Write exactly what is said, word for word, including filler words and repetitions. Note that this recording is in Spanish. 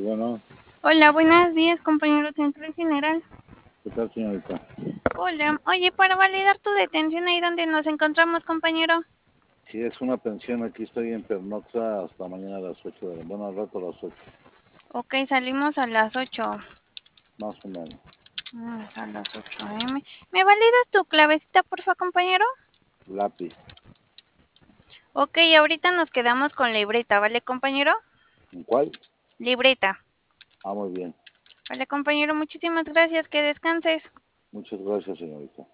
bueno, Hola, buenos días, compañero central general. ¿qué tal, señorita? Hola, oye, para validar tu detención ahí donde nos encontramos, compañero. Si es una pensión, aquí estoy en Pernoxa hasta mañana a las ocho de la Bueno, al rato a las ocho, Ok, salimos a las ocho. más o menos. Mm, a las ocho eme. ¿Me validas tu clavecita, porfa, compañero? Lápiz. Ok, ahorita nos quedamos con libreta, ¿vale, compañero? ¿En cuál? Libreta. Ah, muy bien. Vale, compañero, muchísimas gracias, que descanses. Muchas gracias, señorita.